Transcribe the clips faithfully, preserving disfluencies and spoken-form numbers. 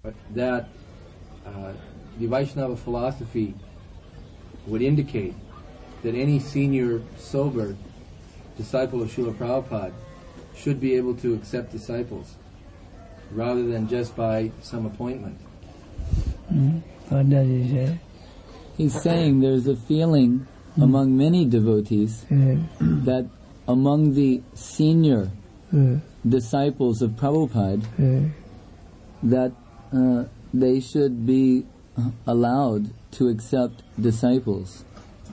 that uh, the Vaishnava philosophy would indicate that any senior sober disciple of Srila Prabhupada should be able to accept disciples rather than just by some appointment. Mm. What does he say? He's saying there's a feeling mm. among many devotees uh, that among the senior uh, disciples of Prabhupada uh, that uh, they should be allowed to accept disciples.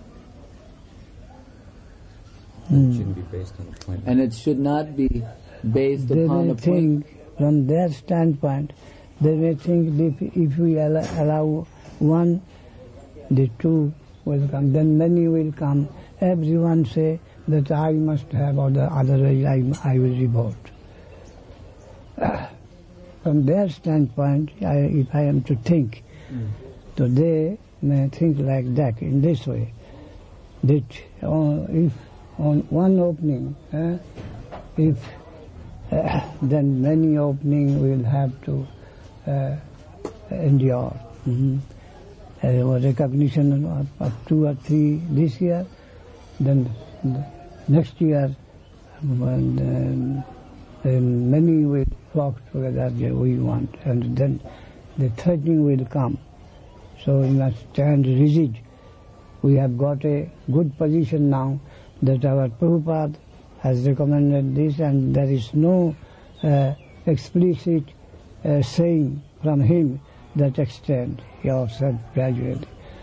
Mm. It shouldn't be based on appointment. And it should not be based they upon may appointment. think, from their standpoint, they may think if, if we allow, allow one, the two will come, then many will come. Everyone say that I must have, or the otherwise I, I will revolt. Uh, from their standpoint, I, if I am to think, mm. so they may think like that, in this way, that uh, if on one opening, uh, if uh, then many opening will have to uh, endure. Mm-hmm. Uh, recognition of, of two or three this year, then the next year when, um, um, many will flock together that we want, and then the threatening will come. So we must stand rigid. We have got a good position now that our Prabhupada has recommended this, and there is no uh, explicit uh, saying from him that extend yourself gradually.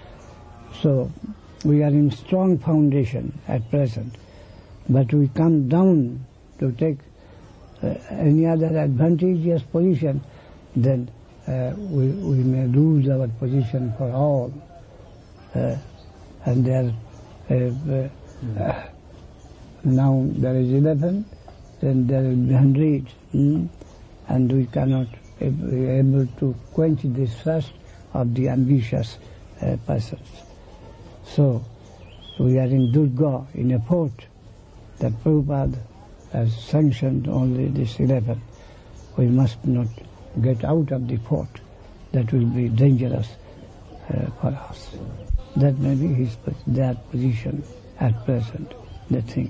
So we are in strong foundation at present, but we come down to take uh, any other advantageous position, then uh, we, we may lose our position for all. Uh, and there, uh, uh, uh, now there is eleven, then there will be hundred, mm? and we cannot be able to quench this thirst of the ambitious uh, persons. So we are in Durga, in a port that Prabhupada has sanctioned only this eleven. We must not get out of the port. That will be dangerous uh, for us. That may be his, their position at present, the thing.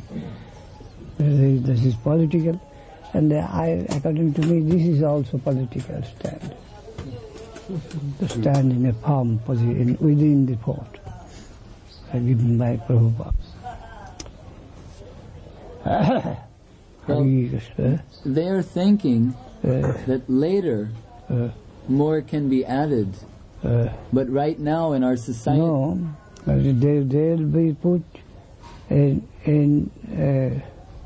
This is political, and I, according to me, this is also political stand. To stand in a firm position within the port, uh, given by Prabhupada. Well, they are thinking uh, that later uh, more can be added, uh, but right now in our society, no, they they'll be put in in. Uh,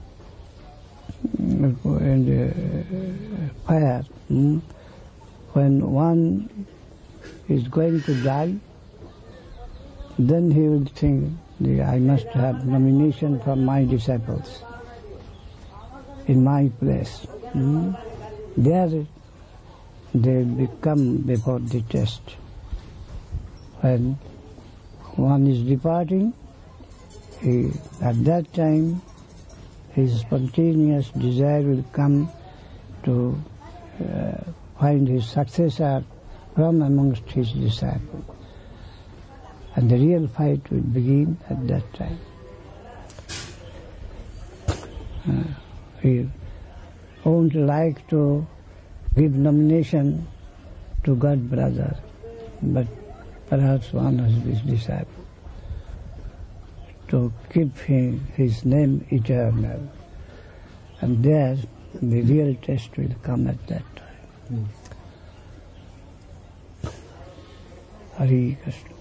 and uh, fire. Mm? When one is going to die, then he will think, I must have nomination from my disciples in my place. Mm? There they become before the test. When one is departing, he, at that time, his spontaneous desire will come to uh, find his successor from amongst his disciples. And the real fight will begin at that time. Uh, he won't like to give nomination to God brother, but perhaps one of his disciples, to keep him, his name eternal. And there the real test will come at that time. Mm. Hare Krishna.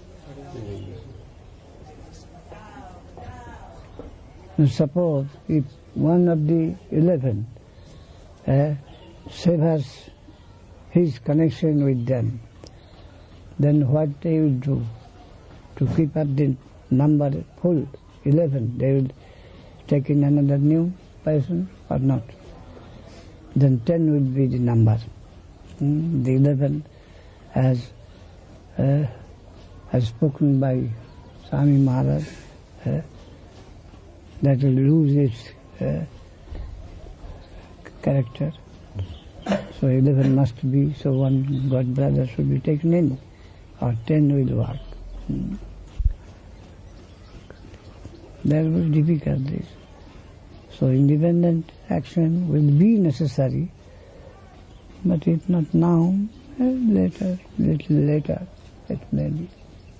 Now suppose if one of the eleven uh, severs his connection with them, then what they will do to keep up the number full, eleven, they will take in another new person or not. Then ten will be the number. Mm, the eleven, as uh, as spoken by Swami Maharaj, uh, that will lose its uh, character. So eleven must be, so one God brother should be taken in, or ten will work. Hmm. There were difficulties. So independent action will be necessary, but if not now, later, little later, it may be.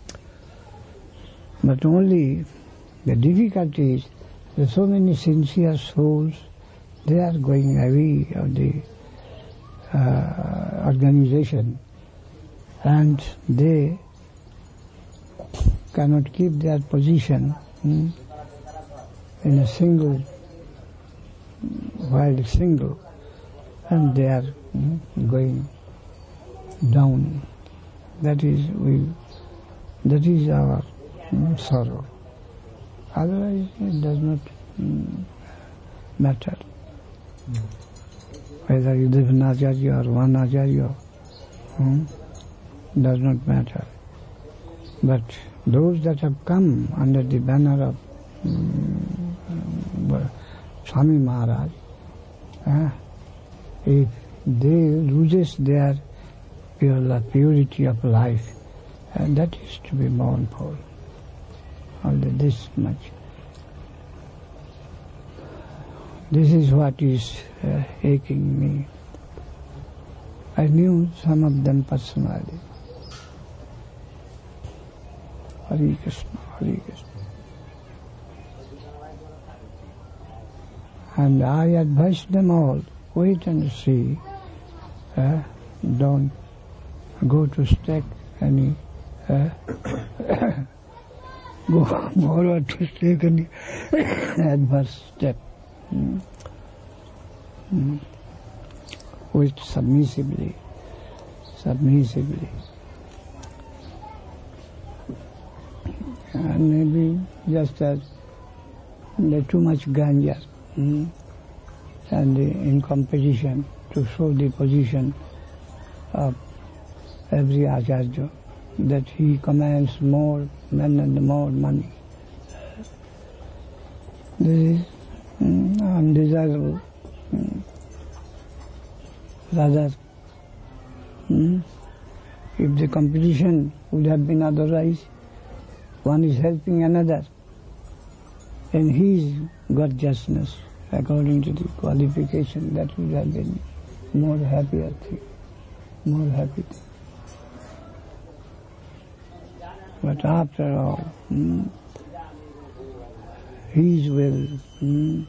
But only the difficulty is that so many sincere souls, they are going away of the uh, organization, and they cannot keep their position hmm, in a single, while single, and they are hmm, going down. That is we. That is our mm, sorrow. Otherwise, it does not mm, matter. Mm. Whether you live in Acharya or one Acharya, mm, does not matter. But those that have come under the banner of mm, Swami Maharaj, uh, if they loses their pure purity of life, and that is to be mournful. Only this much. This is what is uh, aching me. I knew some of them personally. Hare Krishna, Hare Krishna. And I advise them all, wait and see. Uh, don't go to stake any uh, go forward to take any adverse step. Mm. Mm. Wait submissively, submissively. And maybe just as the too much ganja mm, and the, in competition to show the position of every Acharya, that he commands more men and more money. This is mm, undesirable. Mm. Rather, mm, if the competition would have been otherwise, one is helping another, and his gorgeousness, according to the qualification, that would have been more happier thing, more happy thing. But after all, mm, his will mm,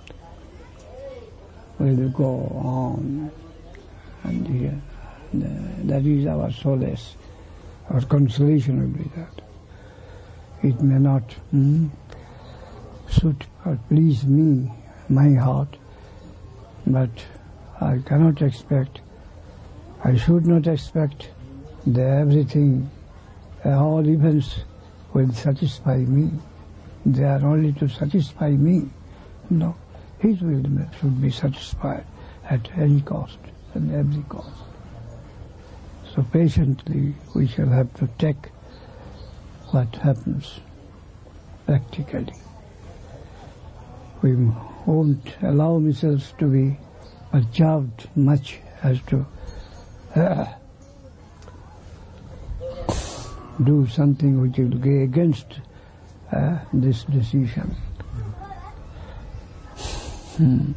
will go on, and here, that is our solace. Our consolation will be that. It may not mm, suit or please me, my heart, but I cannot expect, I should not expect that everything, all events will satisfy me. They are only to satisfy me. No, His will should be satisfied at any cost, at every cost. So patiently we shall have to take what happens practically. We won't allow ourselves to be perturbed much as to uh, do something which will go against uh, this decision. Hmm.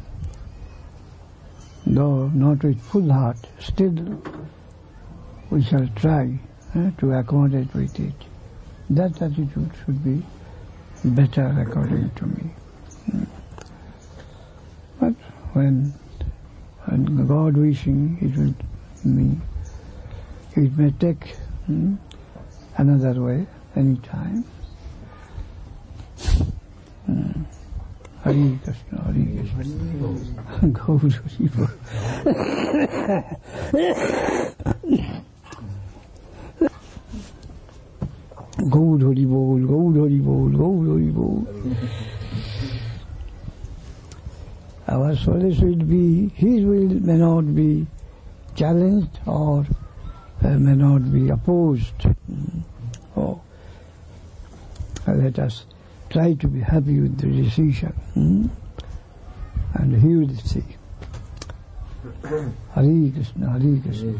Though not with full heart, still we shall try uh, to accommodate with it. That attitude should be better according to me. Hmm. But when, when God wishing, it will mean, it may take hmm, another way, any time. Hmm. Hare Krishna, Hare Krishna. Gaur Haribo. Gaur Haribol, Gaur Haribol, Gaur Haribol. Our solace will be, His will may not be challenged or uh, may not be opposed. Mm. Oh, let us try to be happy with the decision, mm? And He will see. Hare Krishna, Hare Krishna.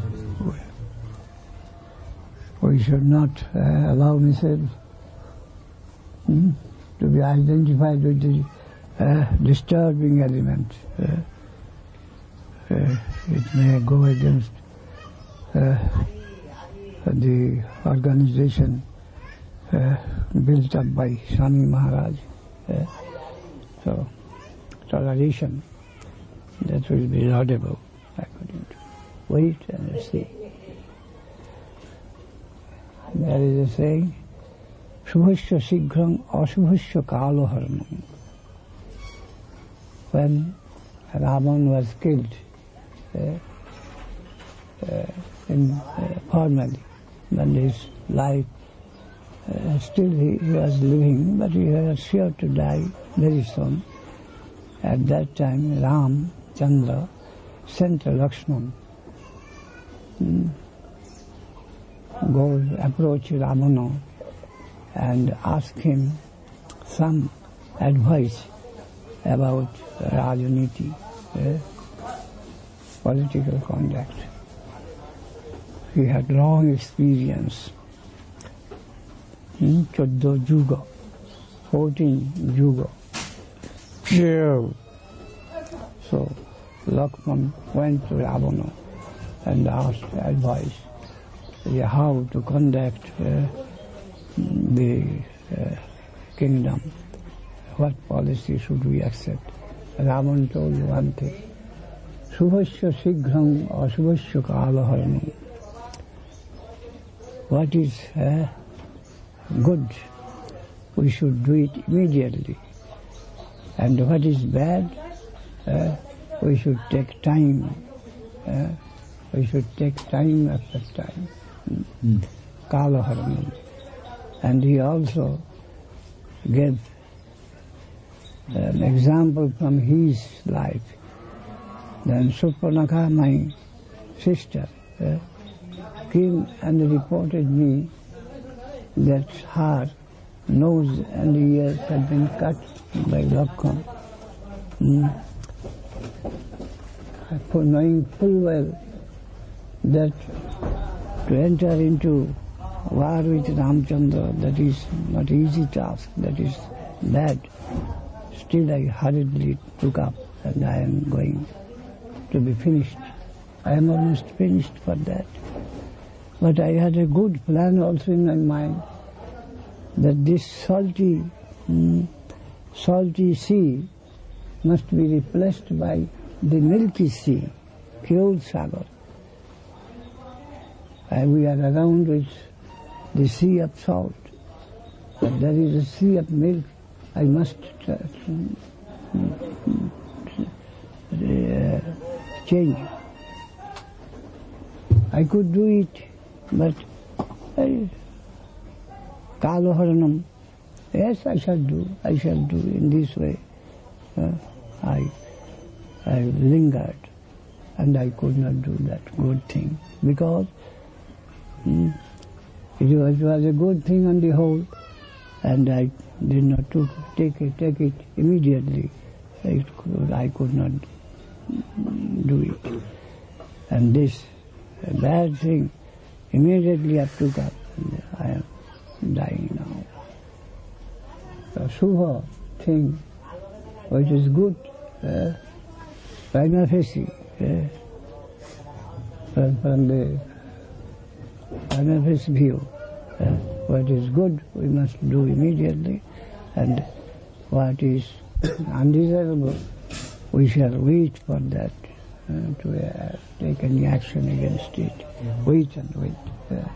We should not uh, allow ourselves hmm, to be identified with the uh, disturbing element. Uh, uh, it may go against uh, the organization uh, built up by Swami Maharaj. Uh, so, toleration, that will be laudable, according to. Wait and see. There is a saying, Shubhasya Sighram Ashubhasya Kaloharanam. When Ravan was killed, uh, uh, in, uh, formally, when his life, uh, still he, he was living, but he was sure to die very soon. At that time, Ram Chandra sent Lakshman, hmm, go approach Ravana and ask him some advice about Rajaniti, eh, political conduct. He had long experience, hmm, Choddo Juga, fourteen Juga. So Lakshman went to Ravana and asked advice how to conduct uh, the uh, kingdom, what policy should we accept. Ravan told one thing, Shubhasya Sighram Ashubhasya Kalaharanam. What is uh, good, we should do it immediately. And what is bad, uh, we should take time. Uh, we should take time after time. Mm. Kalaharanam. And he also gave an example from his life. Then Surpanakha, my sister, uh, came and reported me that her nose and ears had been cut by Lakshman. Mm. For knowing full well that to enter into war with Ramchandra, that is not easy task, that is bad. Still I hurriedly took up and I am going to be finished. I am almost finished for that. But I had a good plan also in my mind that this salty, mm, salty sea must be replaced by the milky sea, pure Sagar. And we are around with the sea of salt, but there is a sea of milk. I must uh, uh, change. I could do it, but uh, Kalaharanam, yes, I shall do, I shall do in this way. Uh, I, I lingered, and I could not do that good thing, because mm, it, was, it was a good thing on the whole, and I did not took, take it, take it immediately. I could, I could not do it. And this bad thing, immediately I took up, and I am dying now. The Shubha thing, which is good, uh, prima facie, uh, from, from the prima facie view, uh, what is good we must do immediately, and what is undesirable we shall wait for that uh, to uh, take any action against it. Mm-hmm. Wait and wait. Uh,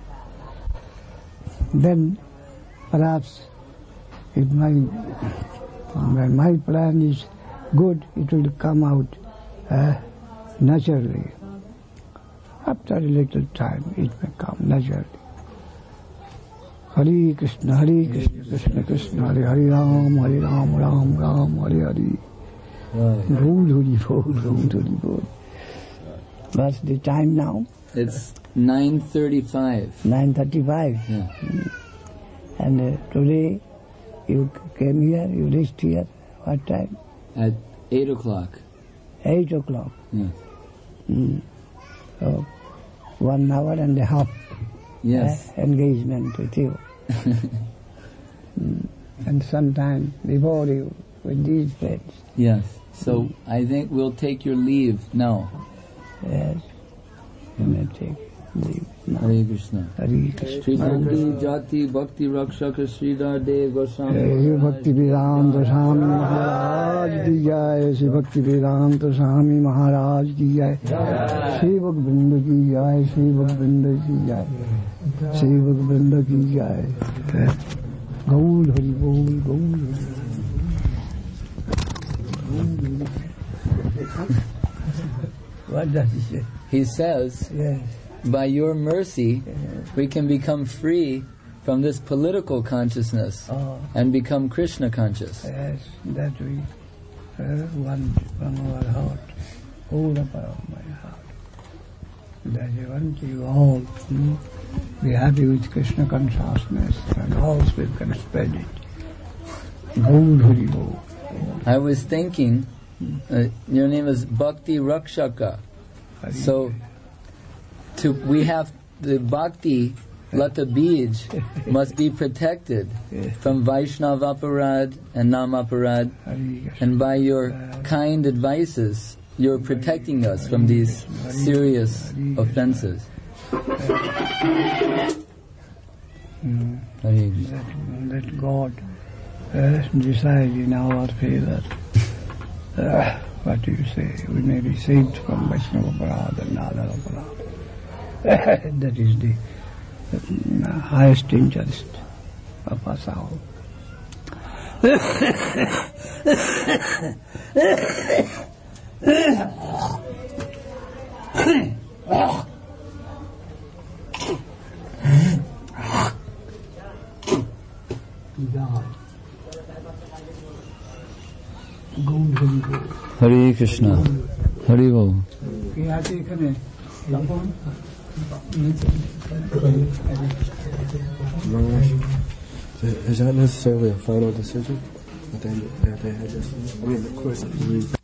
then perhaps if my, when my plan is good, it will come out uh, naturally. After a little time, it may come naturally. Hare Krishna, Hare Krishna, Krishna Krishna, Hare Hare Ram, Hare Ram, Ram Ram, Hare Hare. What's the time now? It's nine thirty-five. nine thirty-five. Yeah. Mm. And uh, today you came here, you reached here, what time? At eight o'clock. eight o'clock. Yeah. Mm. So one hour and a half Yes. uh, engagement with you. mm. And sometime before you with these friends. Yes. So mm. I think we'll take your leave now. Yes. You may take leave now. Hare Krishna. Hare Krishna. Sri Bhakti Jati Bhakti Rakshaka Sridhar Dev Goswami. Shri Bhakti Vedanta Swami Maharaj ki jai. Shri Bhakti Vedanta Swami Maharaj ki jai. Shri Bhakti Vrinda ki jai. Shri Bhakti Vrinda ki jai. Shri Bhakti Vrinda ki jai. Gaul Hari Bol, Gaul Hari. What does he say? He says, Yes. by your mercy, Yes. we can become free from this political consciousness Oh. and become Krishna conscious. Yes, that we uh, want from our heart, all about my heart. That I want you all hmm, be happy with Krishna consciousness and all people can spread it. Gaur Hari Bol. I was thinking, uh, your name is Bhakti Rakshaka. So, to we have the Bhakti Lata Bij must be protected from Vaishnav Aparad and Nam Aparad, and by your kind advices, you're protecting us from these serious offenses. Mm. Hare Let, let God uh, decide in our favor. Uh, what do you say? We may be saved from Vaishnava Aparad and Nada Aparad. That is the uh, highest interest of us all. Hare Krishna. Hare Bol. Is that necessarily a final decision? That they, that they had this? I mean, of course,